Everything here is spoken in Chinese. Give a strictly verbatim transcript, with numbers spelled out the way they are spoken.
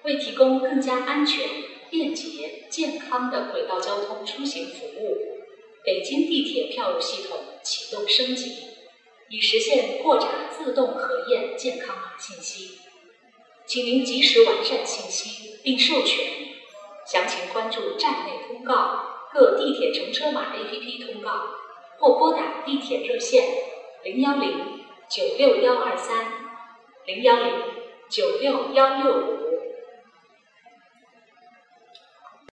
为提供更加安全、便捷、健康的轨道交通出行服务，北京地铁票务系统启动升级，以实现扩展自动核验健康码信息。请您及时完善信息并授权，详情关注站内通告、各地铁乘车码 A P P 通告，或拨打地铁热线零幺零九六幺二三零幺零九六幺六五。